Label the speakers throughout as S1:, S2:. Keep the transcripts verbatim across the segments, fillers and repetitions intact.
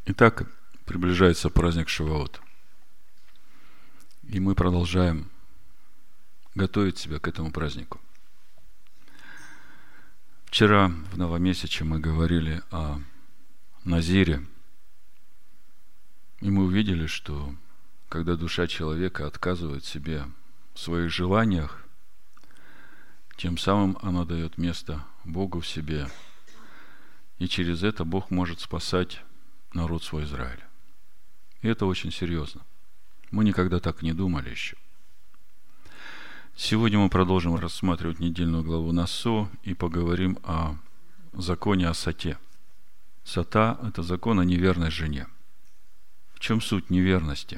S1: Итак, приближается праздник Шавуот. И мы продолжаем готовить себя к этому празднику. Вчера в Новомесяче мы говорили о Назире. И мы увидели, что когда душа человека отказывает себе в своих желаниях, тем самым она дает место Богу в себе. И через это Бог может спасать народ свой Израиль. И это очень серьезно. Мы никогда так не думали еще. Сегодня мы продолжим рассматривать недельную главу Насо и поговорим о законе о сате. Сата – это закон о неверной жене. В чем суть неверности?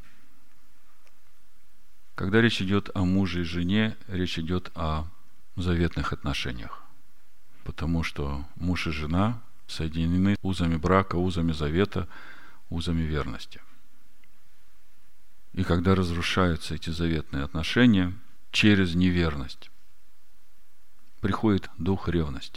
S1: Когда речь идет о муже и жене, речь идет о заветных отношениях. Потому что муж и жена соединены узами брака, узами завета, узами верности. И когда разрушаются эти заветные отношения через неверность, приходит дух ревности.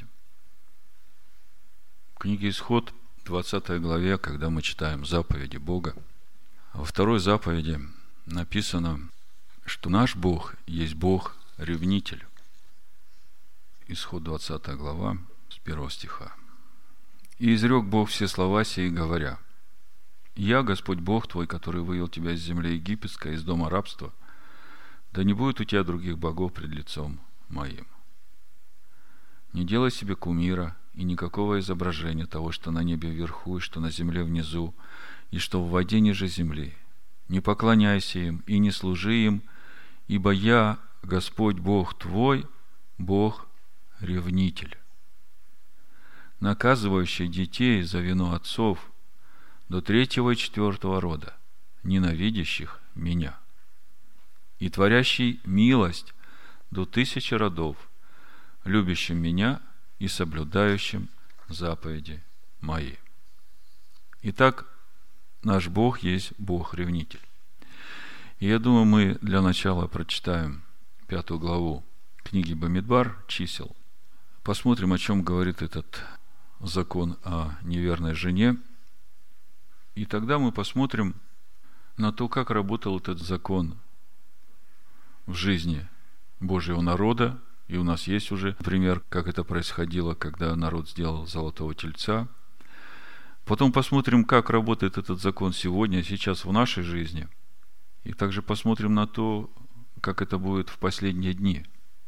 S1: В книге Исход, двадцатой главе, когда мы читаем заповеди Бога, во второй заповеди написано, что наш Бог есть Бог-ревнитель. Исход двадцатая глава, с первого стиха. «И изрек Бог все слова сии, говоря: Я, Господь Бог твой, который вывел тебя из земли египетской, из дома рабства, да не будет у тебя других богов пред лицом моим. Не делай себе кумира и никакого изображения того, что на небе вверху, и что на земле внизу, и что в воде ниже земли. Не поклоняйся им и не служи им, ибо я, Господь Бог твой, Бог-ревнитель, наказывающий детей за вину отцов до третьего и четвертого рода, ненавидящих меня, и творящий милость до тысячи родов, любящим меня и соблюдающим заповеди мои». Итак, наш Бог есть Бог-ревнитель. И я думаю, мы для начала прочитаем пятую главу книги Бамидбар, чисел. Посмотрим, о чем говорит этот закон о неверной жене. И тогда мы посмотрим на то, как работал этот закон в жизни Божьего народа. И у нас есть уже пример, как это происходило, когда народ сделал золотого тельца. Потом посмотрим, как работает этот закон сегодня, сейчас в нашей жизни. И также посмотрим на то, как это будет в последние дни.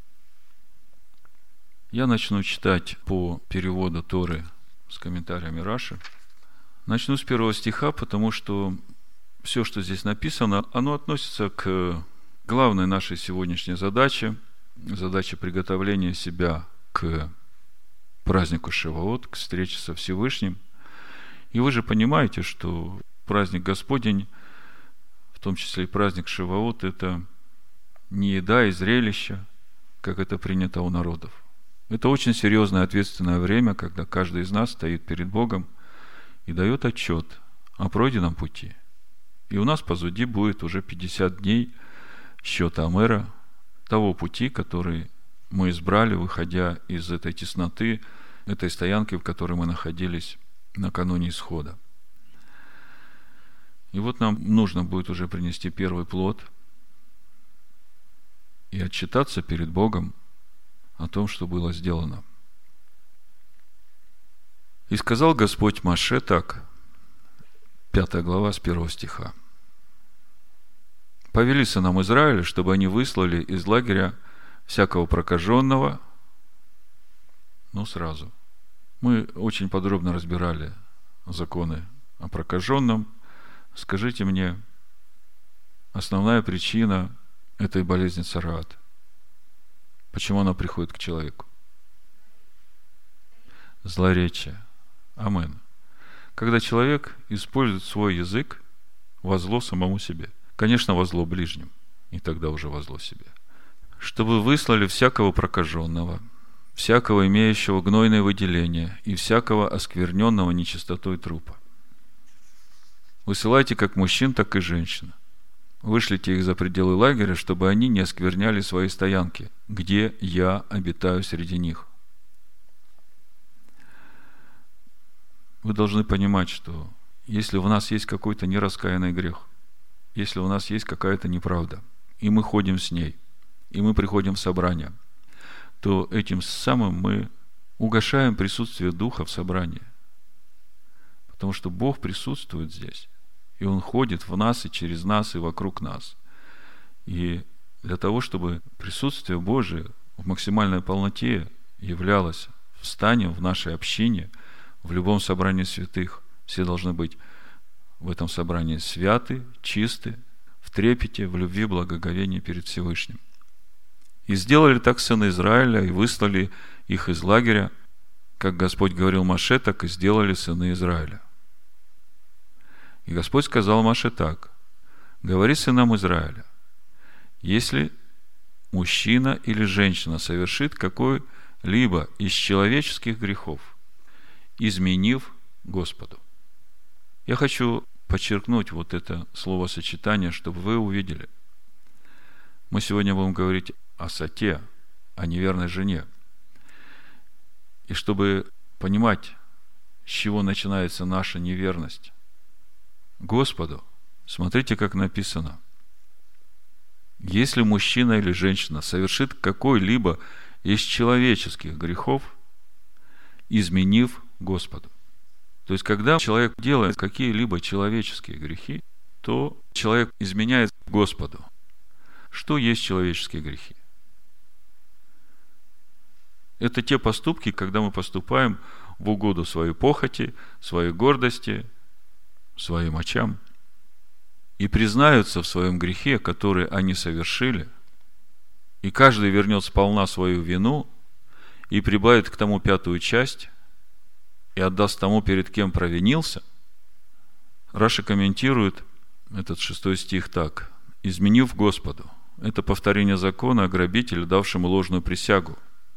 S1: Я начну читать по переводу Торы с комментариями Раши. Начну с первого стиха, потому что все, что здесь написано, оно относится к главной нашей сегодняшней задаче, задаче приготовления себя к празднику Шавуот, к встрече со Всевышним. И вы же понимаете, что праздник Господень, в том числе и праздник Шавуот, это не еда и зрелище, как это принято у народов. Это очень серьезное, ответственное время, когда каждый из нас стоит перед Богом и дает отчет о пройденном пути. И у нас позади будет уже пятьдесят дней счета Омера, того пути, который мы избрали, выходя из этой тесноты, этой стоянки, в которой мы находились накануне исхода. И вот нам нужно будет уже принести первый плод и отчитаться перед Богом о том, что было сделано. «И сказал Господь Моше так», пятая глава с первого стиха: «Повели сынам Израиля, чтобы они выслали из лагеря всякого прокаженного». Ну, сразу. Мы очень подробно разбирали законы о прокаженном. Скажите мне, основная причина этой болезни цараат. Почему она приходит к человеку? Злоречие. Амен. Когда человек использует свой язык во зло самому себе. Конечно, во зло ближним. И тогда уже во зло себе. «Чтобы выслали всякого прокаженного, всякого имеющего гнойное выделение и всякого оскверненного нечистотой трупа. Высылайте как мужчин, так и женщин. Вышлите их за пределы лагеря, чтобы они не оскверняли свои стоянки, где я обитаю среди них». Вы должны понимать, что если в нас есть какой-то нераскаянный грех, если у нас есть какая-то неправда, и мы ходим с ней, и мы приходим в собрание, то этим самым мы угошаем присутствие Духа в собрании. Потому что Бог присутствует здесь, и Он ходит в нас, и через нас, и вокруг нас. И для того, чтобы присутствие Божие в максимальной полноте являлось встанем в нашей общине, в любом собрании святых, все должны быть в этом собрании святы, чисты, в трепете, в любви, благоговении перед Всевышним. И сделали так сыны Израиля, и выслали их из лагеря, как Господь говорил Моше, так и сделали сыны Израиля. И Господь сказал Моше так: говори сынам Израиля, если мужчина или женщина совершит какой-либо из человеческих грехов, изменив Господу. Я хочу подчеркнуть вот это словосочетание, чтобы вы увидели. Мы сегодня будем говорить о соте, о неверной жене. И чтобы понимать, с чего начинается наша неверность Господу, смотрите, как написано. Если мужчина или женщина совершит какой-либо из человеческих грехов, изменив Господу. То есть, когда человек делает какие-либо человеческие грехи, то человек изменяет Господу. Что есть человеческие грехи? Это те поступки, когда мы поступаем в угоду своей похоти, своей гордости, своим очам, и признаются в своем грехе, который они совершили, и каждый вернет сполна свою вину и прибавит к тому пятую часть и отдаст тому, перед кем провинился. Раши комментирует этот шестой стих так: изменив Господу. Это повторение закона о грабителе, давшему ложную присягу.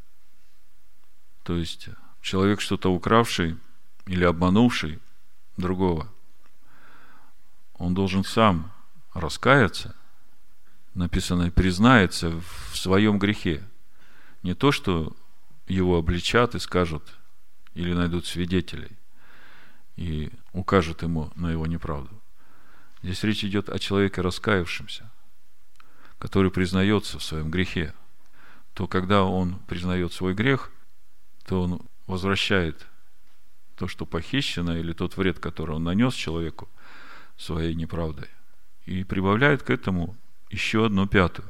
S1: То есть человек, что-то укравший или обманувший другого, он должен сам раскаяться, написано, признается в своем грехе. Не то, что его обличат и скажут, или найдут свидетелей и укажут ему на его неправду. Здесь речь идет о человеке раскаявшемся, который признается в своем грехе. То когда он признает свой грех, то он возвращает то, что похищено, или тот вред, который он нанес человеку своей неправдой, и прибавляет к этому еще одну пятую.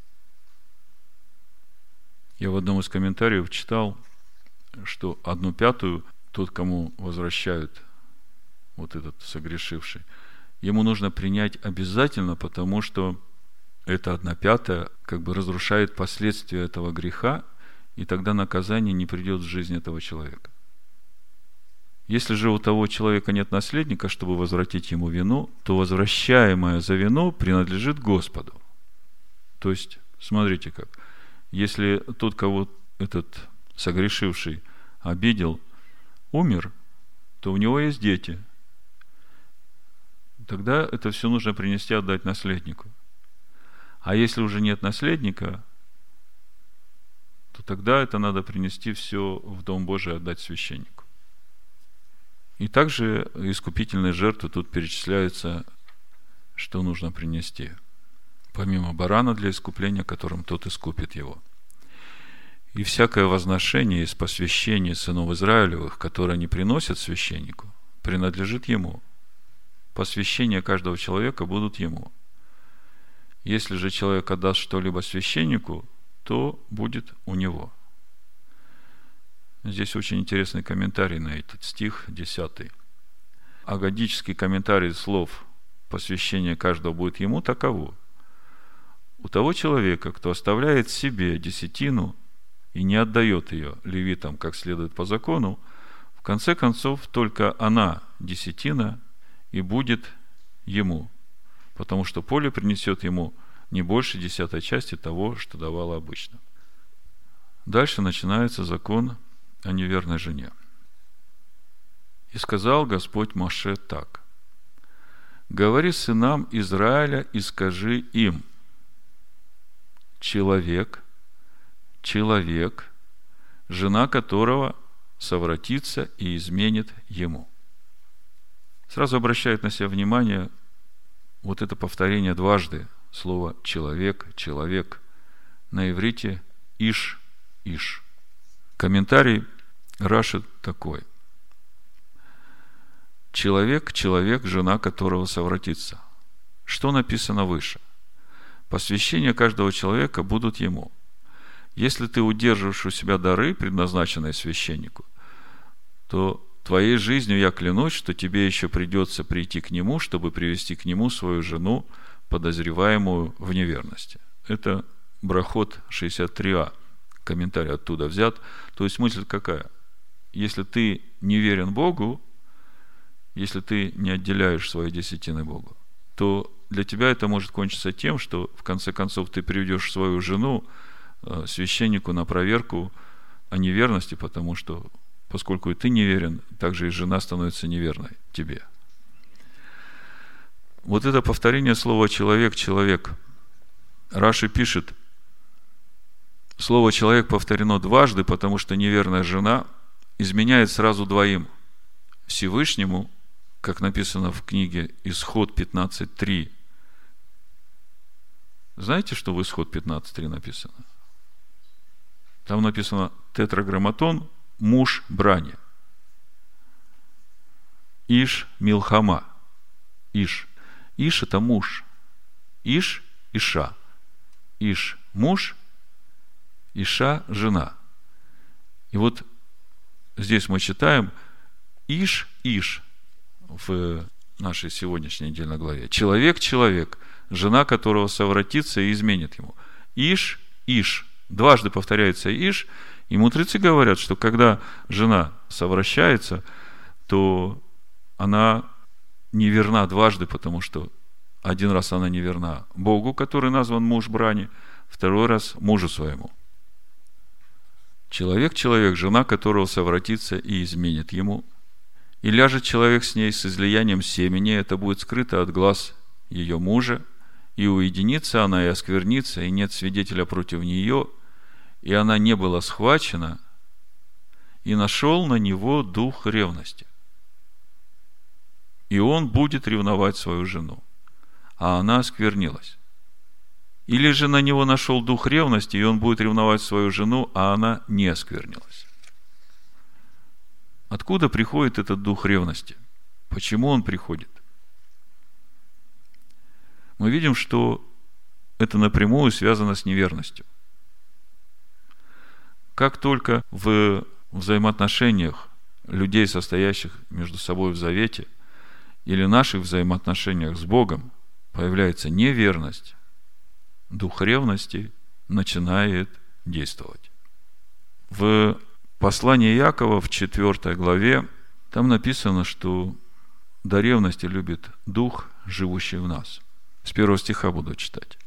S1: Я в одном из комментариев читал, что одну пятую тот, кому возвращают вот этот согрешивший, ему нужно принять обязательно, потому что эта одна пятая как бы разрушает последствия этого греха, и тогда наказание не придет в жизнь этого человека. Если же у того человека нет наследника, чтобы возвратить ему вину, то возвращаемое за вину принадлежит Господу. То есть, смотрите как. Если тот, кого этот согрешивший обидел, умер, то у него есть дети. Тогда это все нужно принести, отдать наследнику. А если уже нет наследника, то тогда это надо принести все в Дом Божий, отдать священнику. И также искупительные жертвы тут перечисляются, что нужно принести. Помимо барана для искупления, которым тот искупит его. И всякое возношение из посвящения сынов Израилевых, которое они приносят священнику, принадлежит ему. Посвящения каждого человека будут ему. Если же человек отдаст что-либо священнику, то будет у него. Здесь очень интересный комментарий на этот стих, десятый. Агадический комментарий слов «посвящение каждого будет ему» таково. У того человека, кто оставляет себе десятину и не отдает ее левитам как следует по закону, в конце концов только она, десятина, и будет ему, потому что поле принесет ему не больше десятой части того, что давало обычно. Дальше начинается закон о неверной жене. И сказал Господь Моше так: говори сынам Израиля и скажи им: человек, человек, жена которого совратится и изменит ему. сразу обращает на себя внимание вот это повторение дважды слова «человек», «человек». На иврите «иш», «иш». Комментарий Раши такой. Человек, человек, жена которого совратится. Что написано выше? Посвящения каждого человека будут ему. Если ты удерживаешь у себя дары, предназначенные священнику, то твоей жизнью я клянусь, что тебе еще придется прийти к нему, чтобы привести к нему свою жену, подозреваемую в неверности. Это Брахот шестьдесят три а. Комментарий оттуда взят. То есть мысль какая? Если ты не верен Богу, если ты не отделяешь свои десятины Богу, то для тебя это может кончиться тем, что в конце концов ты приведешь свою жену священнику на проверку о неверности, потому что поскольку и ты неверен, также и жена становится неверной тебе. Вот это повторение слова «человек», «человек». Раши пишет, слово «человек» повторено дважды, потому что неверная жена изменяет сразу двоим: Всевышнему, как написано в книге Исход пятнадцать три. Знаете, что в Исход пятнадцать три написано? Там написано тетраграмматон, муж брани. Иш милхама. Иш. Иш это муж. Иш – иша. Иш – муж. Иша – жена. И вот здесь мы читаем Иш – Иш в нашей сегодняшней недельной главе. Человек – человек, жена которого совратится и изменит ему. Иш – Иш. Дважды повторяется Иш. И мудрецы говорят, что когда жена совращается, то она неверна дважды, потому что один раз она неверна Богу, который назван муж брани, второй раз мужу своему. Человек, человек, жена которого совратится и изменит ему, и ляжет человек с ней с излиянием семени, это будет скрыто от глаз ее мужа, и уединится она, и осквернится, и нет свидетеля против нее, и она не была схвачена, и нашел на него дух ревности. И он будет ревновать свою жену, а она осквернилась. Или же на него нашел дух ревности, и он будет ревновать свою жену, а она не осквернилась. Откуда приходит этот дух ревности? Почему он приходит? Мы видим, что это напрямую связано с неверностью. Как только в взаимоотношениях людей, состоящих между собой в завете, или наших взаимоотношениях с Богом, появляется неверность, дух ревности начинает действовать. В послании Иакова в четвёртой главе там написано, что до ревности любит дух, живущий в нас. С первого стиха буду читать.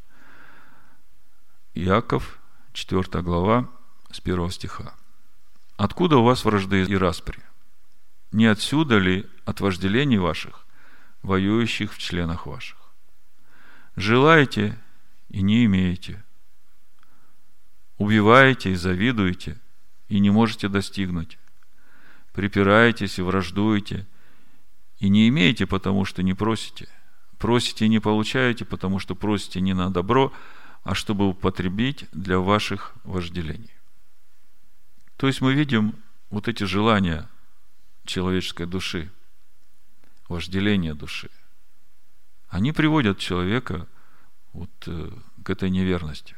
S1: Иаков, четвёртая глава, с первого стиха. Откуда у вас вражды и распри? Не отсюда ли от вожделений ваших, воюющих в членах ваших? Желаете и не имеете. Убиваете и завидуете, и не можете достигнуть. Припираетесь и враждуете, и не имеете, потому что не просите. Просите и не получаете, потому что просите не на добро, а чтобы употребить для ваших вожделений. То есть мы видим вот эти желания человеческой души, вожделения души. Они приводят человека вот к этой неверности.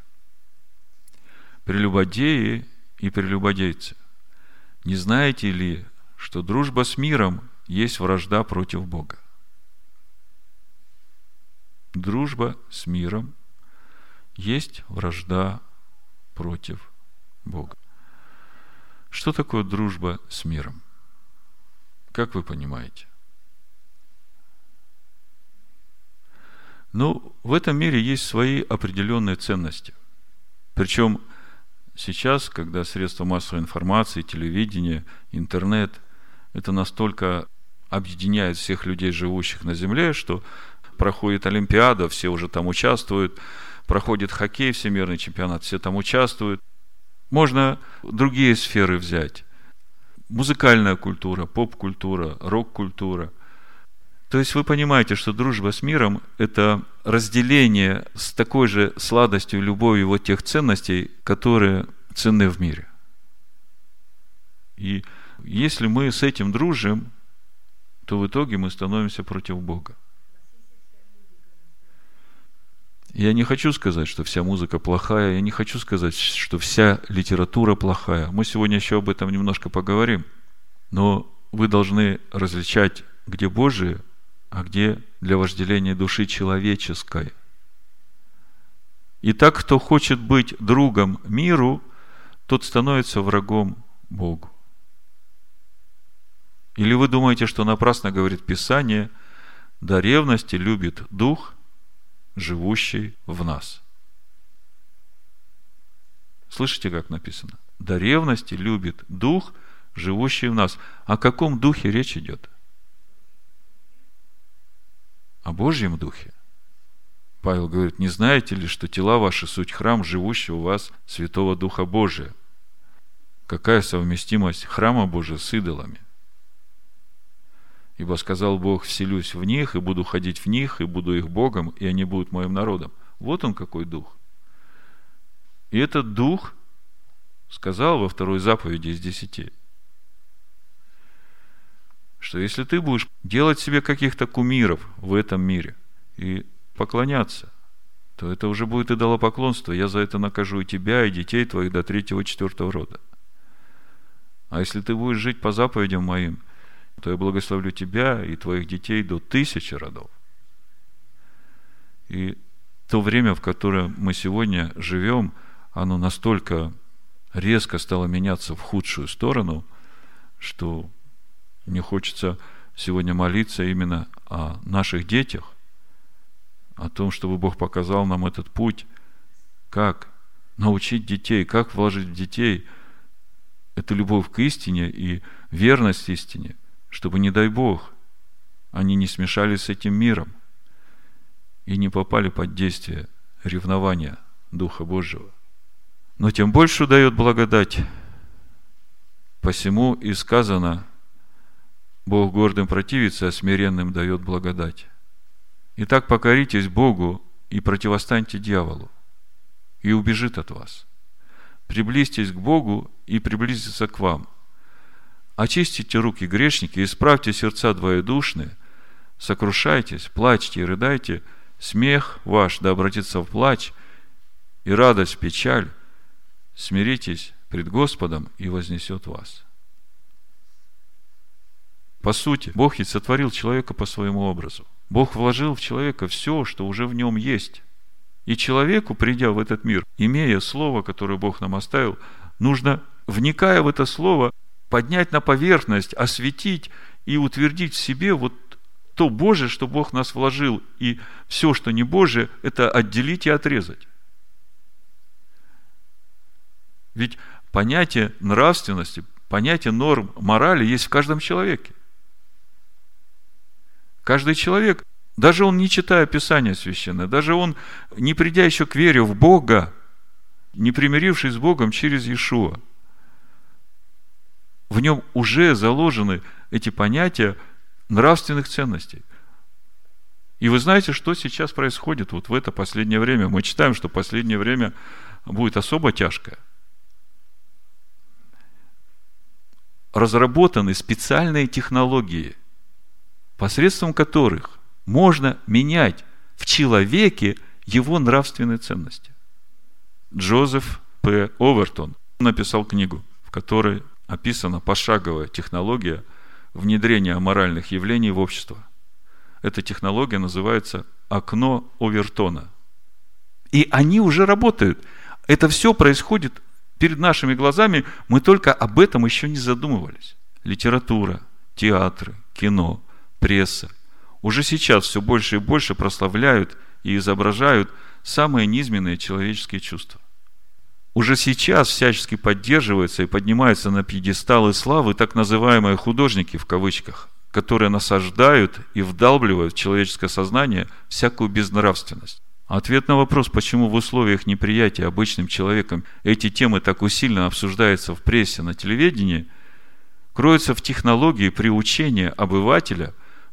S1: Прелюбодеи и прелюбодейцы, не знаете ли, что дружба с миром есть вражда против Бога? Дружба с миром есть вражда против Бога. Что такое дружба с миром? Как вы понимаете? Ну, в этом мире есть свои определенные ценности. Причем сейчас, когда средства массовой информации, телевидение, интернет, это настолько объединяет всех людей, живущих на земле, что проходит Олимпиада, все уже там участвуют, проходит хоккей, всемирный чемпионат, все там участвуют. Можно другие сферы взять. Музыкальная культура, поп-культура, рок-культура. То есть вы понимаете, что дружба с миром – это разделение с такой же сладостью и любовью вот тех ценностей, которые ценны в мире. И если мы с этим дружим, то в итоге мы становимся против Бога. Я не хочу сказать, что вся музыка плохая, я не хочу сказать, что вся литература плохая. Мы сегодня еще об этом немножко поговорим. Но вы должны различать, где Божие, а где для вожделения души человеческой. И так, кто хочет быть другом миру, тот становится врагом Богу. Или вы думаете, что напрасно говорит Писание: до ревности любит дух, живущий в нас. Слышите, как написано? До ревности любит дух, живущий в нас. О каком духе речь идет? О Божьем духе. Павел говорит: не знаете ли, что тела ваши суть храм живущего у вас Святого Духа Божия? Какая совместимость храма Божия с идолами? Ибо сказал Бог: вселюсь в них, и буду ходить в них, и буду их Богом, и они будут моим народом. Вот он какой дух. И этот дух сказал во второй заповеди из десяти, что если ты будешь делать себе каких-то кумиров в этом мире и поклоняться, то это уже будет идолопоклонство. Я за это накажу и тебя, и детей твоих до третьего, четвертого рода. А если ты будешь жить по заповедям моим, то я благословлю тебя и твоих детей до тысячи родов. И то время, в котором мы сегодня живем, оно настолько резко стало меняться в худшую сторону, что мне хочется сегодня молиться именно о наших детях, о том, чтобы Бог показал нам этот путь, как научить детей, как вложить в детей эту любовь к истине и верность истине, чтобы, не дай Бог, они не смешались с этим миром и не попали под действие ревнования Духа Божьего. Но тем больше дает благодать. Посему и сказано: Бог гордым противится, а смиренным дает благодать. Итак, покоритесь Богу и противостаньте дьяволу, и убежит от вас. Приблизьтесь к Богу, и приблизится к вам. Очистите руки, грешники, исправьте сердца двоедушные, сокрушайтесь, плачьте и рыдайте, смех ваш да обратится в плач, и радость в печаль. Смиритесь пред Господом, и вознесет вас. По сути, Бог ведь сотворил человека по своему образу. Бог вложил в человека все, что уже в нем есть. И человеку, придя в этот мир, имея слово, которое Бог нам оставил, нужно, вникая в это слово, поднять на поверхность, осветить и утвердить в себе вот то Божие, что Бог нас вложил, и все, что не Божие, это отделить и отрезать. Ведь понятие нравственности, понятие норм морали есть в каждом человеке. Каждый человек, даже он не читая Писание Священное, даже он, не придя еще к вере в Бога, не примирившись с Богом через Иешуа, в нем уже заложены эти понятия нравственных ценностей. И вы знаете, что сейчас происходит вот в это последнее время? Мы читаем, что последнее время будет особо тяжкое. Разработаны специальные технологии, посредством которых можно менять в человеке его нравственные ценности. Джозеф П. Овертон написал книгу, в которой описана пошаговая технология внедрения аморальных явлений в общество. Эта технология называется «Окно Овертона». И они уже работают. Это все происходит перед нашими глазами, мы только об этом еще не задумывались. Литература, театры, кино, пресса уже сейчас все больше и больше прославляют и изображают самые низменные человеческие чувства. Уже сейчас всячески поддерживаются и поднимаются на пьедесталы славы так называемые художники, в кавычках, которые насаждают и вдалбливают в человеческое сознание всякую безнравственность. Ответ на вопрос, почему в условиях неприятия обычным человеком эти темы так усиленно обсуждаются в прессе, на телевидении, кроется в технологии приучения обывателя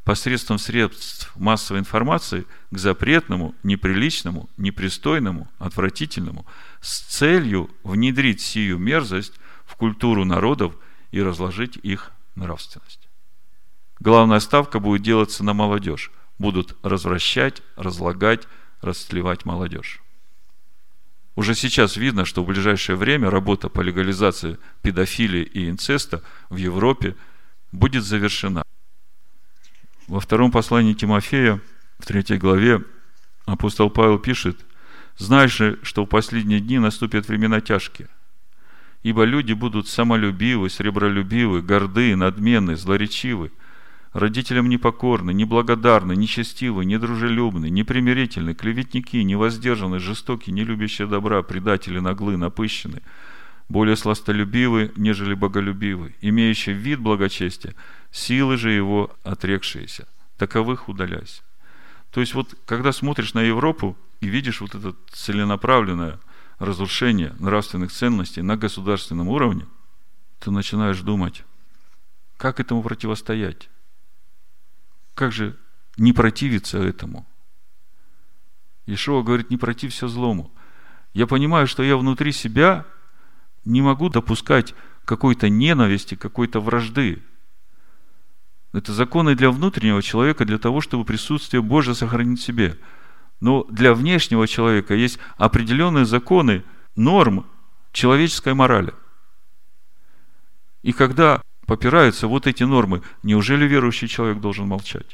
S1: посредством средств массовой информации к запретному, неприличному, непристойному, отвратительному, с целью внедрить сию мерзость в культуру народов и разложить их нравственность. Главная ставка будет делаться на молодежь. Будут развращать, разлагать, растлевать молодежь. Уже сейчас видно, что в ближайшее время работа по легализации педофилии и инцеста в Европе будет завершена. Во втором послании Тимофея, в третьей главе, апостол Павел пишет: «Знаешь же, что в последние дни наступят времена тяжкие, ибо люди будут самолюбивы, сребролюбивы, горды, надменны, злоречивы, родителям непокорны, неблагодарны, нечестивы, недружелюбны, непримирительны, клеветники, невоздержаны, жестоки, не любящие добра, предатели, наглы, напыщены, более сластолюбивы, нежели боголюбивы, имеющие вид благочестия, силы же его отрекшиеся. Таковых удаляйся». То есть, вот когда смотришь на Европу и видишь вот это целенаправленное разрушение нравственных ценностей на государственном уровне, ты начинаешь думать, как этому противостоять? Как же не противиться этому? Иешуа говорит: не протився злому. Я понимаю, что я внутри себя не могу допускать какой-то ненависти, какой-то вражды. Это законы для внутреннего человека, для того, чтобы присутствие Божие сохранить в себе. Но для внешнего человека есть определенные законы, норм человеческой морали. И когда попираются вот эти нормы, неужели верующий человек должен молчать?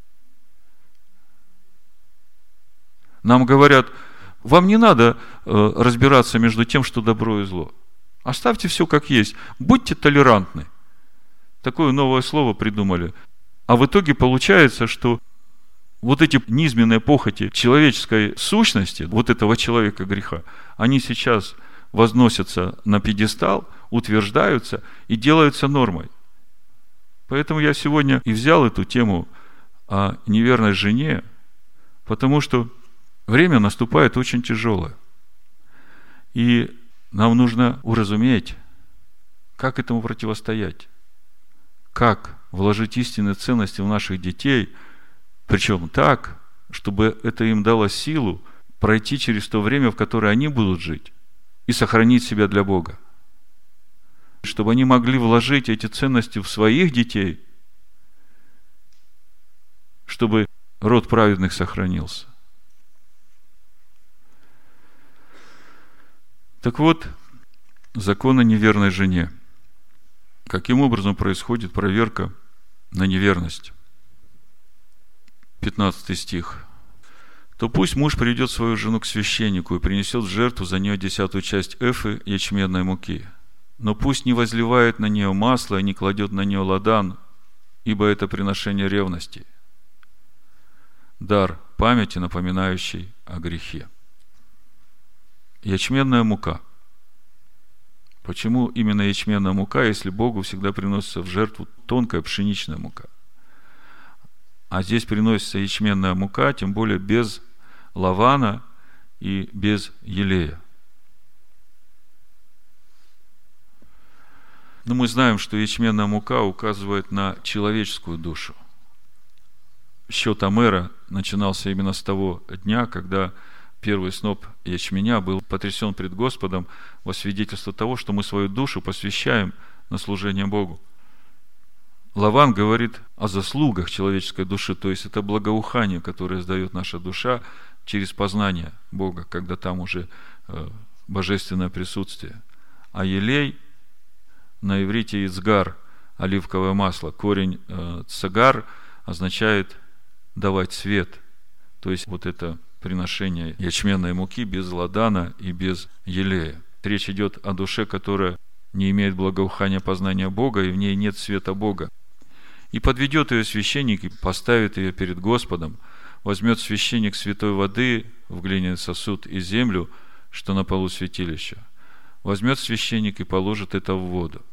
S1: Нам говорят: вам не надо э, разбираться между тем, что добро и зло. Оставьте все как есть. Будьте толерантны. Такое новое слово придумали. А в итоге получается, что вот эти низменные похоти человеческой сущности, вот этого человека греха, они сейчас возносятся на пьедестал, утверждаются и делаются нормой. Поэтому я сегодня и взял эту тему о неверной жене, потому что время наступает очень тяжелое. И нам нужно уразуметь, как этому противостоять. Как вложить истинные ценности в наших детей, причем так, чтобы это им дало силу пройти через то время, в которое они будут жить, и сохранить себя для Бога. Чтобы они могли вложить эти ценности в своих детей, чтобы род праведных сохранился. Так вот, закон о неверной жене. Каким образом происходит проверка на неверность? пятнадцатый стих. «То пусть муж приведет свою жену к священнику и принесет в жертву за нее десятую часть эфы ячменной муки. Но пусть не возливает на нее масло и не кладет на нее ладан, ибо это приношение ревности. Дар памяти, напоминающий о грехе». Ячменная мука. Почему именно ячменная мука, если Богу всегда приносится в жертву тонкая пшеничная мука? А здесь приносится ячменная мука, тем более без лавана и без елея. Но мы знаем, что ячменная мука указывает на человеческую душу. Счет Омера начинался именно с того дня, когда первый сноп ячменя был потрясен пред Господом во свидетельство того, что мы свою душу посвящаем на служение Богу. Лаван говорит о заслугах человеческой души, то есть это благоухание, которое издает наша душа через познание Бога, когда там уже э, божественное присутствие. А елей на иврите ицгар, оливковое масло, корень э, цагар означает давать свет, то есть вот это приношение ячменной муки без ладана и без елея. Речь идет о душе, которая не имеет благоухания познания Бога, и в ней нет света Бога. И подведет ее священник и поставит ее перед Господом. Возьмет священник святой воды в глиняный сосуд и землю, что на полу святилища. Возьмет священник и положит это в воду.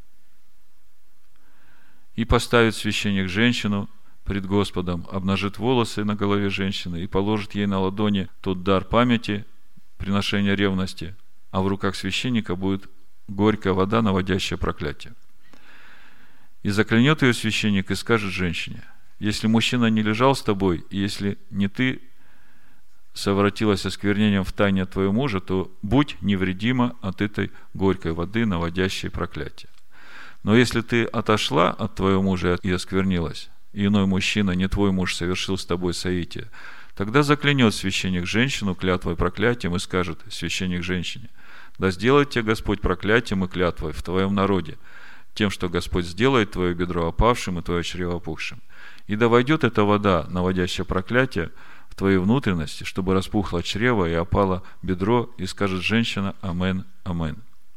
S1: И поставит священник женщину пред Господом, обнажит волосы на голове женщины и положит ей на ладони тот дар памяти, приношения ревности, а в руках священника будет горькая вода, наводящая проклятие. И заклянет ее священник и скажет женщине: Если мужчина не лежал с тобой, и если не ты совратилась осквернением в тайне от твоего мужа, то будь невредима от этой горькой воды, наводящей проклятие. Но если ты отошла от твоего мужа и осквернилась, и иной мужчина, не твой муж, совершил с тобой соитие, тогда заклянет священник женщину клятвой проклятием и скажет священник женщине: да сделает тебе Господь проклятием и клятвой в твоем народе, тем, что Господь сделает твое бедро опавшим и твое чрево опухшим. И да войдет эта вода, наводящая проклятие, в твои внутренности, чтобы распухло чрево и опало бедро, и скажет женщина: амен, амен.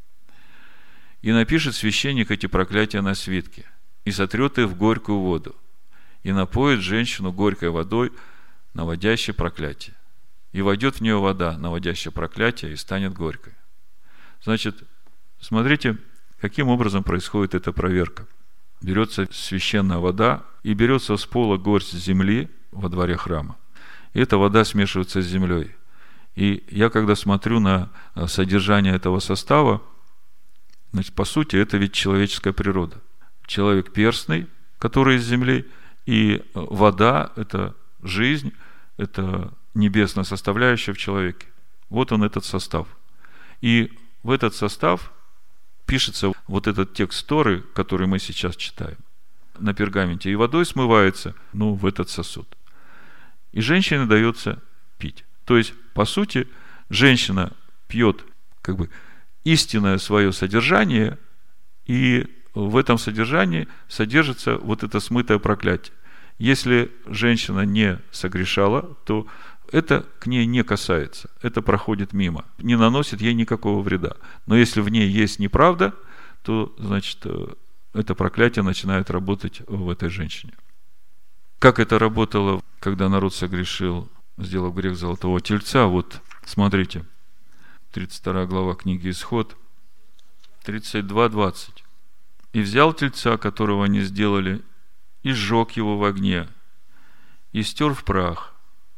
S1: И напишет священник эти проклятия на свитке, и сотрет их в горькую воду, и напоит женщину горькой водой, наводящей проклятие. И войдет в нее вода, наводящая проклятие, и станет горькой. Значит, смотрите, каким образом происходит эта проверка. Берется священная вода, и берется с пола горсть земли во дворе храма. И эта вода смешивается с землей. И я, когда смотрю на содержание этого состава, значит, по сути, это ведь человеческая природа. Человек перстный, который из земли, и вода – это жизнь, это небесная составляющая в человеке. Вот он, этот состав. И в этот состав пишется вот этот текст Торы, который мы сейчас читаем на пергаменте, и водой смывается, ну, в этот сосуд. И женщине дается пить. То есть, по сути, женщина пьет как бы истинное свое содержание, и в этом содержании содержится вот это смытое проклятие. Если женщина не согрешала, то это к ней не касается, это проходит мимо, не наносит ей никакого вреда. Но если в ней есть неправда, то, значит, это проклятие начинает работать в этой женщине. Как это работало, когда народ согрешил, сделав грех золотого тельца? Вот, смотрите, тридцать вторая глава книги Исход, тридцать два двадцать. «И взял тельца, которого они сделали, и сжег его в огне, и стер в прах,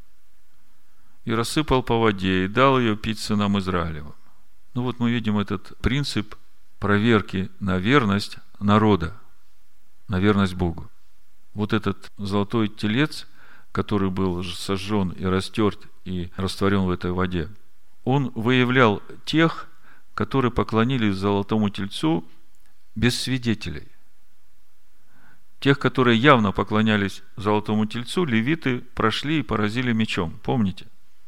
S1: и рассыпал по воде, и дал ее пить сынам Израилевым». Ну вот мы видим этот принцип проверки на верность народа, на верность Богу. Вот этот золотой телец, который был сожжен и растерт и растворен в этой воде, он выявлял тех, которые поклонились золотому тельцу без свидетелей. Тех, которые явно поклонялись золотому тельцу, левиты прошли и поразили мечом, помните?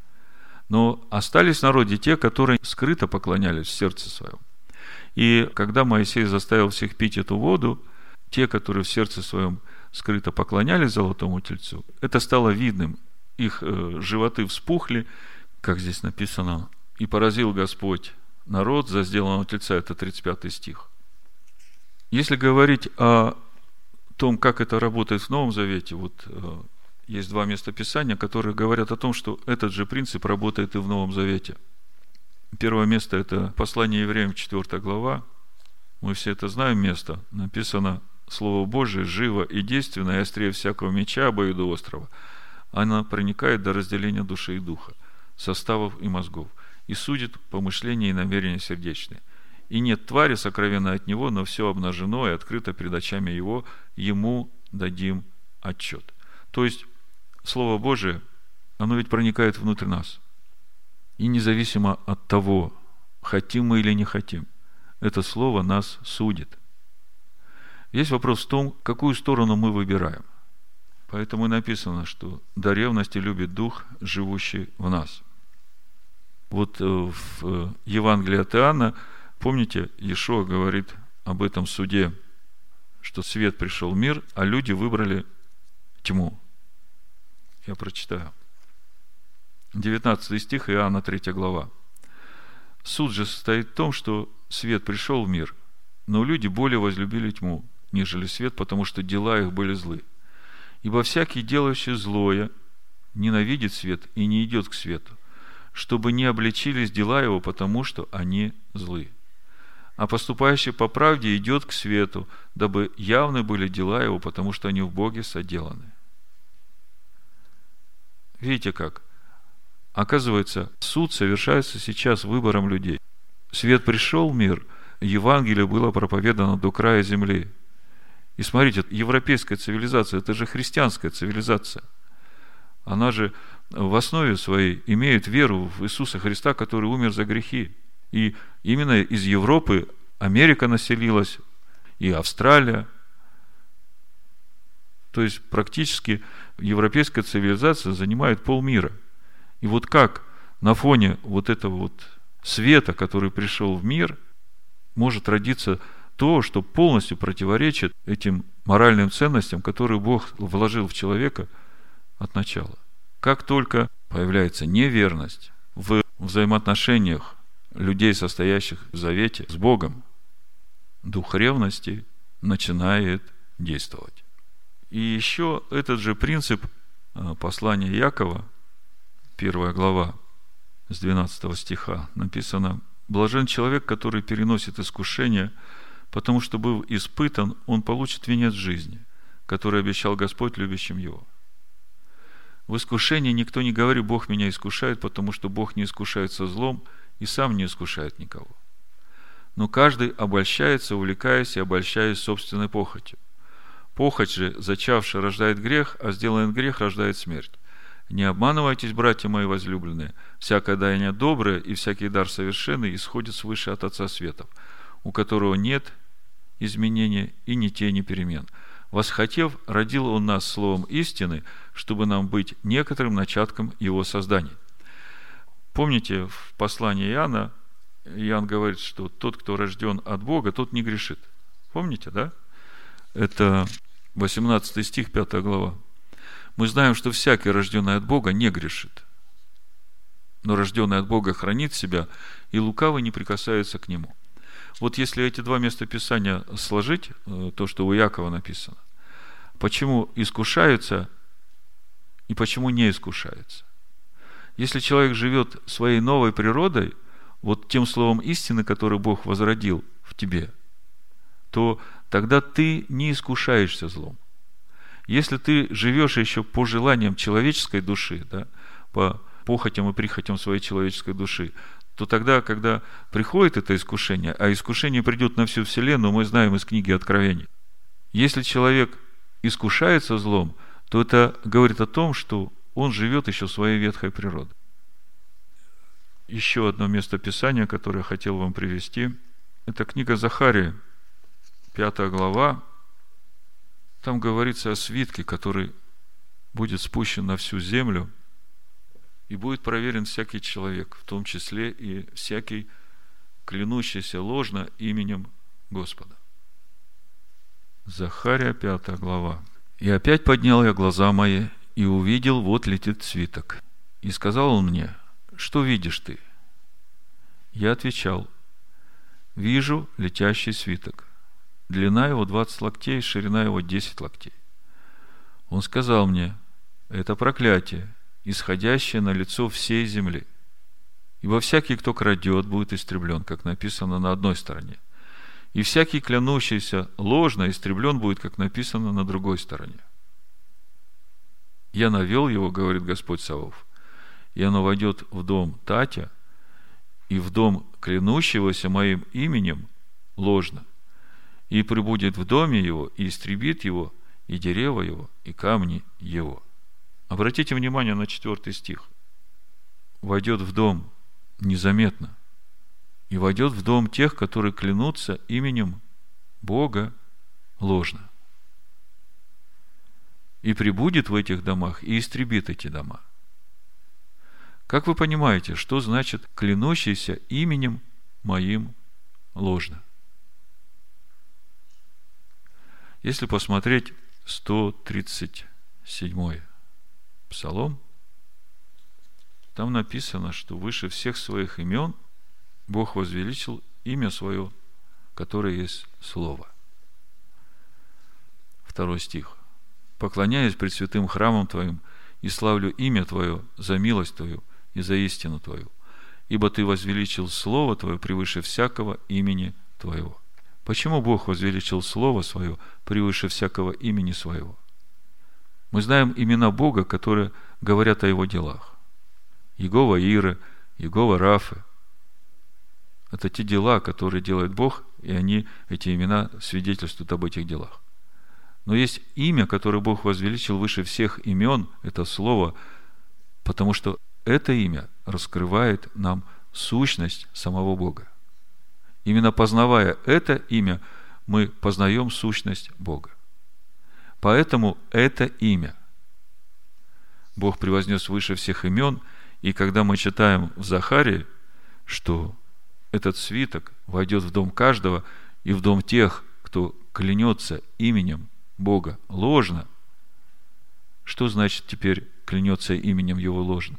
S1: Но остались в народе те, которые скрыто поклонялись в сердце своем. И когда Моисей заставил всех пить эту воду, те, которые в сердце своем скрыто поклонялись золотому тельцу, это стало видным. Их э, животы вспухли, как здесь написано, и поразил Господь народ за сделанного тельца. Это тридцать пятый стих. Если говорить о том, как это работает в Новом Завете, вот э, есть два места Писания, которые говорят о том, что этот же принцип работает и в Новом Завете. Первое место – это послание Евреям, четвёртая глава. Мы все это знаем место. Написано: Слово Божие живо и действенно, и острее всякого меча обоюдоострого. Оно проникает до разделения души и духа, составов и мозгов, и судит помышления и намерения сердечные. И нет твари сокровенной от него, но все обнажено и открыто пред очами его, ему дадим отчет. То есть, Слово Божие, оно ведь проникает внутрь нас. И независимо от того, хотим мы или не хотим, это Слово нас судит. Есть вопрос в том, какую сторону мы выбираем. Поэтому и написано, что до ревности любит Дух, живущий в нас. Вот в Евангелии от Иоанна, помните, Иешуа говорит об этом суде, что свет пришел в мир, а люди выбрали тьму. Я прочитаю. девятнадцатый стих, Иоанна, третья глава. «Суд же состоит в том, что свет пришел в мир, но люди более возлюбили тьму, нежели свет, потому что дела их были злы. Ибо всякий, делающий злое, ненавидит свет и не идет к свету, чтобы не обличились дела его, потому что они злы. А поступающий по правде идет к свету, дабы явны были дела его, потому что они в Боге соделаны». Видите как? Оказывается, суд совершается сейчас выбором людей. Свет пришел в мир, Евангелие было проповедано до края земли. И смотрите, европейская цивилизация, это же христианская цивилизация. Она же в основе своей имеет веру в Иисуса Христа, который умер за грехи. И именно из Европы Америка населилась, и Австралия. То есть практически европейская цивилизация занимает полмира. И вот как на фоне вот этого вот света, который пришел в мир, может родиться то, что полностью противоречит этим моральным ценностям, которые Бог вложил в человека от начала. Как только появляется неверность в взаимоотношениях людей, состоящих в завете с Богом, дух ревности начинает действовать. И еще этот же принцип послания Иакова, первая глава, с двенадцатого стиха, написано: «Блажен человек, который переносит искушение, потому что, был испытан, он получит венец жизни, который обещал Господь любящим его». В искушении никто не говорит: Бог меня искушает, потому что Бог не искушает со злом и сам не искушает никого. Но каждый обольщается, увлекаясь и обольщаясь собственной похотью. Похоть же, зачавшая, рождает грех, а сделанный грех рождает смерть. Не обманывайтесь, братья мои возлюбленные, всякое даяние доброе и всякий дар совершенный исходит свыше от Отца светов, у которого нет изменения и ни тени перемен. Восхотев, родил Он нас словом истины, чтобы нам быть некоторым начатком Его создания. Помните, в послании Иоанна Иоанн говорит, что тот, кто рожден от Бога, тот не грешит. Помните, да? Это восемнадцатый стих, пятая глава. Мы знаем, что всякий, рожденный от Бога, не грешит. Но рожденный от Бога хранит себя, и лукавый не прикасается к нему. Вот если эти два места Писания сложить, то, что у Иакова написано, почему искушаются и почему не искушаются? Если человек живет своей новой природой, вот тем словом истины, которое Бог возродил в тебе, то тогда ты не искушаешься злом. Если ты живешь еще по желаниям человеческой души, да, по похотям и прихотям своей человеческой души, то тогда, когда приходит это искушение, а искушение придет на всю вселенную, мы знаем из книги Откровений. Если человек искушается злом, то это говорит о том, что он живет еще своей ветхой природой. Еще одно место Писания, которое я хотел вам привести, это книга Захарии, пятая глава. Там говорится о свитке, который будет спущен на всю землю, и будет проверен всякий человек, в том числе и всякий, клянущийся ложно именем Господа. Захария, пятая глава. «И опять поднял я глаза мои, и увидел, вот летит свиток. И сказал он мне: что видишь ты? Я отвечал: вижу летящий свиток. Длина его двадцать локтей, ширина его десять локтей. Он сказал мне: это проклятие, исходящее на лицо всей земли. Ибо всякий, кто крадет, будет истреблен, как написано на одной стороне. И всякий, клянущийся ложно, истреблен будет, как написано на другой стороне. Я навел его, говорит Господь Саваоф, и оно войдет в дом Татя и в дом клянущегося моим именем ложно, и прибудет в доме его, и истребит его, и дерево его, и камни его». Обратите внимание на четвертый стих. Войдет в дом незаметно, и войдет в дом тех, которые клянутся именем Бога ложно. И прибудет в этих домах, и истребит эти дома. Как вы понимаете, что значит клянущийся именем моим ложно? Если посмотреть сто тридцать седьмой Псалом, там написано, что выше всех своих имен Бог возвеличил имя свое, которое есть Слово. Второй стих. «Поклоняюсь пред святым храмом Твоим и славлю имя Твое за милость Твою и за истину Твою, ибо Ты возвеличил Слово Твое превыше всякого имени Твоего». Почему Бог возвеличил Слово Свое превыше всякого имени Своего? Мы знаем имена Бога, которые говорят о Его делах. Иегова Иры, Иегова Рафы. Это те дела, которые делает Бог, и они, эти имена, свидетельствуют об этих делах. Но есть имя, которое Бог возвеличил выше всех имен, это Слово, потому что это имя раскрывает нам сущность самого Бога. Именно познавая это имя, мы познаем сущность Бога. Поэтому это имя Бог превознес выше всех имен, и когда мы читаем в Захарии, что этот свиток войдет в дом каждого и в дом тех, кто клянется именем Бога ложно, что значит теперь клянется именем Его ложно?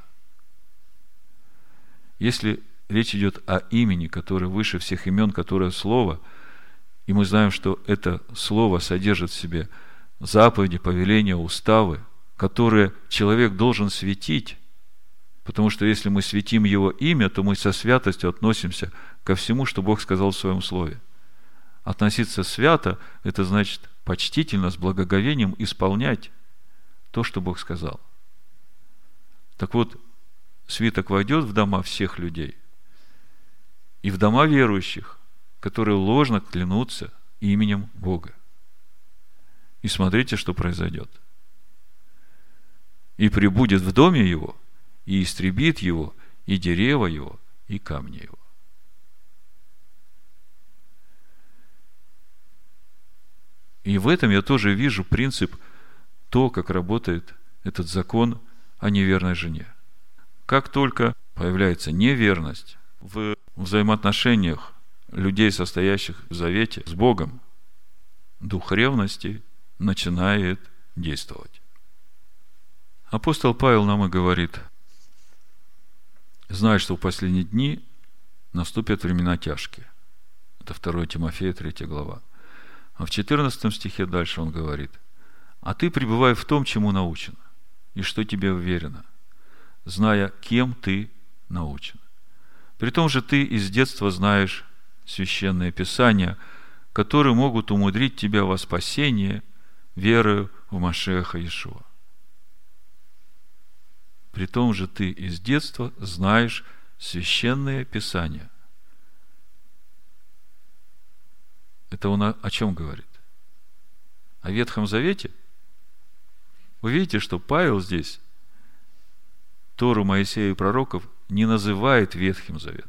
S1: Если речь идет о имени, которое выше всех имен, которое Слово, и мы знаем, что это Слово содержит в себе заповеди, повеления, уставы, которые человек должен светить, потому что если мы светим Его имя, то мы со святостью относимся ко всему, что Бог сказал в Своем Слове. Относиться свято – это значит почтительно, с благоговением исполнять то, что Бог сказал. Так вот, свиток войдет в дома всех людей и в дома верующих, которые ложно клянутся именем Бога. И смотрите, что произойдет. И прибудет в доме его, и истребит его, и дерево его, и камни его. И в этом я тоже вижу принцип, то, как работает этот закон о неверной жене. Как только появляется неверность в взаимоотношениях людей, состоящих в завете с Богом, дух ревности начинает действовать. Апостол Павел нам и говорит: «Знай, что в последние дни наступят времена тяжкие». Это второе Тимофея, третья глава. А в четырнадцатом стихе дальше он говорит: «А ты пребывай в том, чему научен, и что тебе уверено, зная, кем ты научен. Притом же ты из детства знаешь священные писания, которые могут умудрить тебя во спасение верою в Машиаха Иешуа. Притом же ты из детства знаешь священные писания». Это он о, о чем говорит? О Ветхом Завете? Вы видите, что Павел здесь Тору, Моисея и пророков не называет Ветхим Заветом.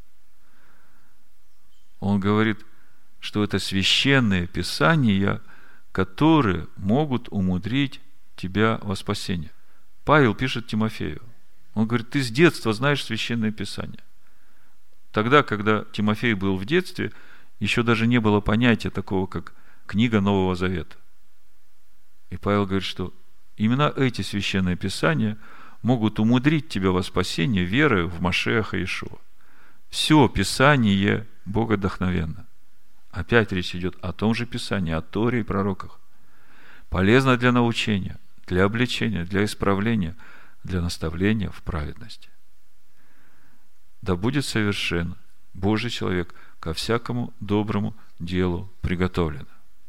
S1: Он говорит, что это священные писания, которые могут умудрить тебя во спасение. Павел пишет Тимофею. Он говорит: ты с детства знаешь священные писания. Тогда, когда Тимофей был в детстве, еще даже не было понятия такого, как книга Нового Завета. И Павел говорит, что именно эти священные писания могут умудрить тебя во спасение верою в Машиаха Иешуа. Все Писание богодухновенно. Опять речь идет о том же Писании, о Торе и пророках. Полезно для научения, для обличения, для исправления, для наставления в праведности. Да будет совершен Божий человек ко всякому доброму делу приготовлен.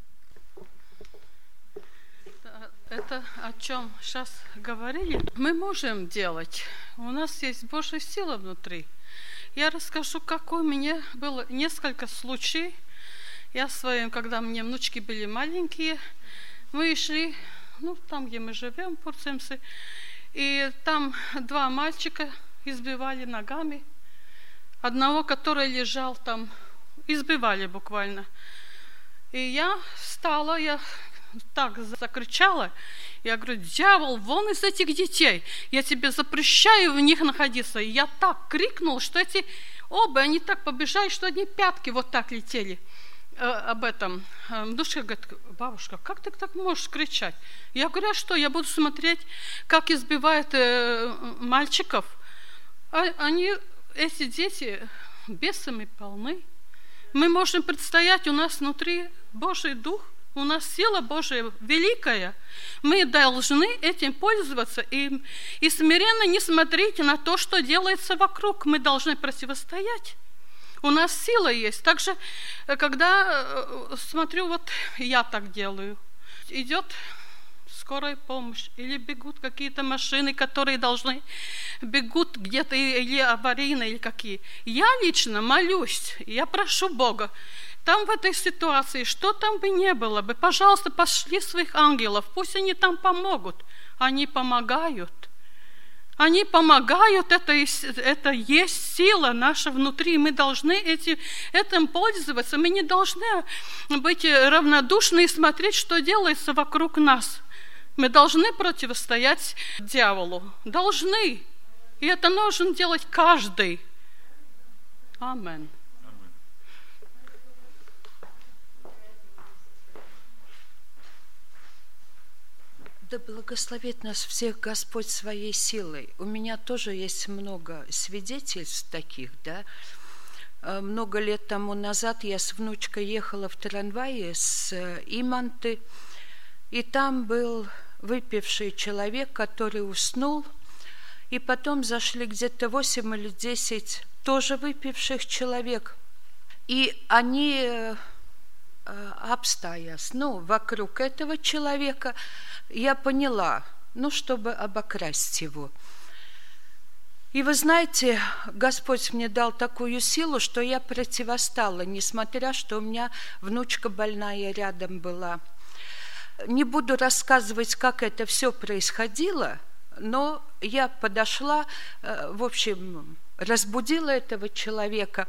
S2: Это о чем сейчас говорили, мы можем делать. У нас есть Божья сила внутри. Я расскажу, как у меня было несколько случаев. Я своим, когда мне внучки были маленькие, мы шли, ну, там, где мы живем, Пурцемсы, и там два мальчика избивали ногами. Одного, который лежал там, избивали буквально. И я встала, я так закричала, я говорю: дьявол, вон из этих детей, я тебе запрещаю в них находиться. И я так крикнула, что эти оба, они так побежали, что одни пятки вот так летели э, об этом. Душка говорит: бабушка, как ты так можешь кричать? Я говорю: а что, я буду смотреть, как избивают э, мальчиков. А, они, эти дети, бесами полны. Мы можем предстоять, у нас внутри Божий Дух, у нас сила Божия великая. Мы должны этим пользоваться и, и смиренно не смотреть на то, что делается вокруг. Мы должны противостоять. У нас сила есть. Также, когда смотрю, вот я так делаю. Идет скорая помощь, или бегут какие-то машины, которые должны бегут где-то, или аварийные, или какие. Я лично молюсь, я прошу Бога, там в этой ситуации, что там бы не было бы, пожалуйста, пошли своих ангелов, пусть они там помогут. Они помогают. Они помогают, это, это есть сила наша внутри. Мы должны эти, этим пользоваться. Мы не должны быть равнодушны и смотреть, что делается вокруг нас. Мы должны противостоять дьяволу. Должны. И это должен делать каждый. Аминь.
S3: Да благословит нас всех Господь своей силой. У меня тоже есть много свидетельств таких, да. Много лет тому назад я с внучкой ехала в трамвае с Иманты, и там был выпивший человек, который уснул, и потом зашли где-то восемь или десять тоже выпивших человек, и они обстоясь, ну, вокруг этого человека, я поняла, ну, чтобы обокрасть его. И вы знаете, Господь мне дал такую силу, что я противостала, несмотря, что у меня внучка больная рядом была. Не буду рассказывать, как это все происходило, но я подошла, в общем, разбудила этого человека.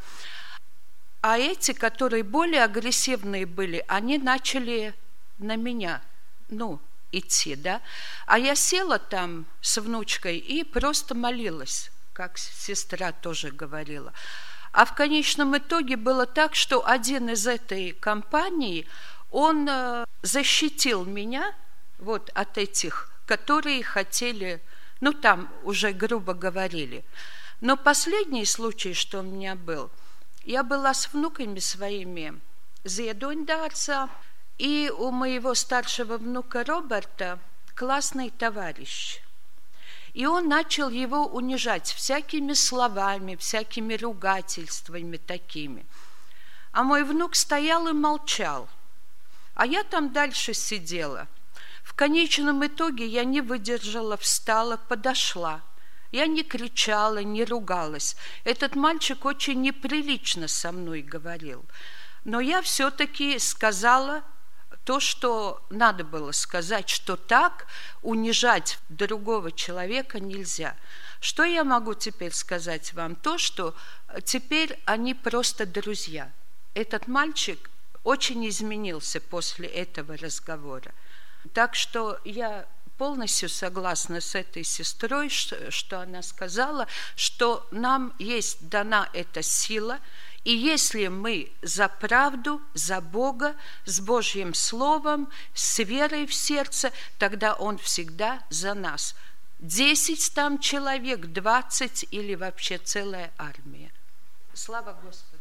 S3: А эти, которые более агрессивные были, они начали на меня, ну, идти, да. А я села там с внучкой и просто молилась, как сестра тоже говорила. А в конечном итоге было так, что один из этой компании, он защитил меня вот от этих, которые хотели, ну, там уже грубо говорили. Но последний случай, что у меня был, я была с внуками своими Зиедондарца, и у моего старшего внука Роберта классный товарищ. И он начал его унижать всякими словами, всякими ругательствами такими. А мой внук стоял и молчал. А я там дальше сидела. В конечном итоге я не выдержала, встала, подошла. Я не кричала, не ругалась. Этот мальчик очень неприлично со мной говорил. Но я все-таки сказала то, что надо было сказать, что так унижать другого человека нельзя. Что я могу теперь сказать вам? То, что теперь они просто друзья. Этот мальчик очень изменился после этого разговора. Так что я полностью согласна с этой сестрой, что, что она сказала, что нам есть дана эта сила, и если мы за правду, за Бога, с Божьим Словом, с верой в сердце, тогда Он всегда за нас. Десять там человек, двадцать или вообще целая армия. Слава Господу.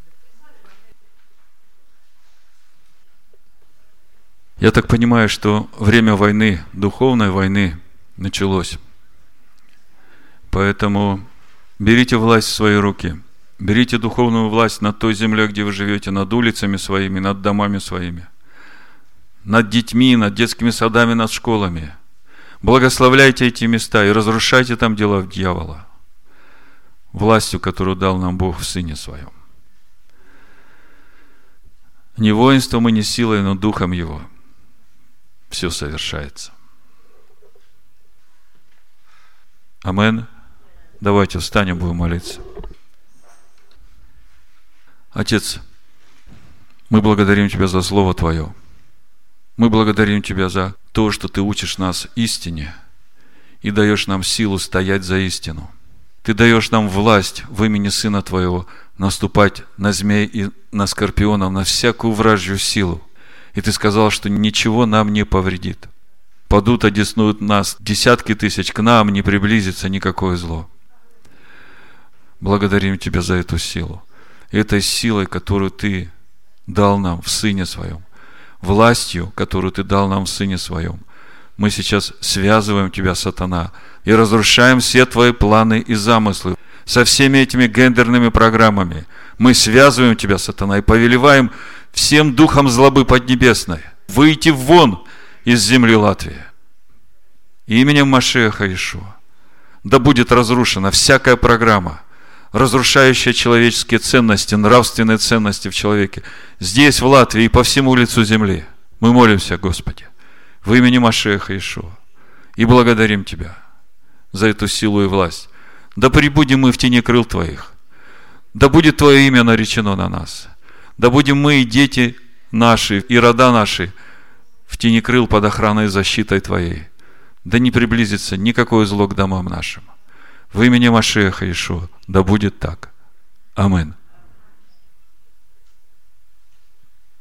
S1: Я так понимаю, что время войны, духовной войны началось. Поэтому берите власть в свои руки. Берите духовную власть над той землей, где вы живете, над улицами своими, над домами своими, над детьми, над детскими садами, над школами. Благословляйте эти места и разрушайте там дела дьявола властью, которую дал нам Бог в Сыне Своем. Не воинством и не силой, но Духом Его все совершается. Амин. Давайте встанем, будем молиться. Отец, мы благодарим Тебя за Слово Твое. Мы благодарим Тебя за то, что Ты учишь нас истине и даешь нам силу стоять за истину. Ты даешь нам власть в имени Сына Твоего наступать на змей и на скорпионов, на всякую вражью силу. И Ты сказал, что ничего нам не повредит. Падут, одесную нас десятки тысяч, к нам не приблизится никакое зло. Благодарим Тебя за эту силу. Этой силой, которую Ты дал нам в Сыне Своем, властью, которую Ты дал нам в Сыне Своем, мы сейчас связываем Тебя, сатана, и разрушаем все Твои планы и замыслы. Со всеми этими гендерными программами мы связываем Тебя, сатана, и повелеваем всем духом злобы поднебесной выйти вон из земли Латвии. Именем Машиаха Иешуа да будет разрушена всякая программа разрушающая человеческие ценности, нравственные ценности в человеке. Здесь, в Латвии, и по всему лицу земли. Мы молимся, Господи, в имени Машиаха Иешуа. И благодарим Тебя за эту силу и власть. Да пребудем мы в тени крыл Твоих. Да будет Твое имя наречено на нас. Да будем мы и дети наши, и рода наши в тени крыл под охраной и защитой Твоей. Да не приблизится никакое зло к домам нашим. В имени Машиаха Иешуа. Да будет так. Амин.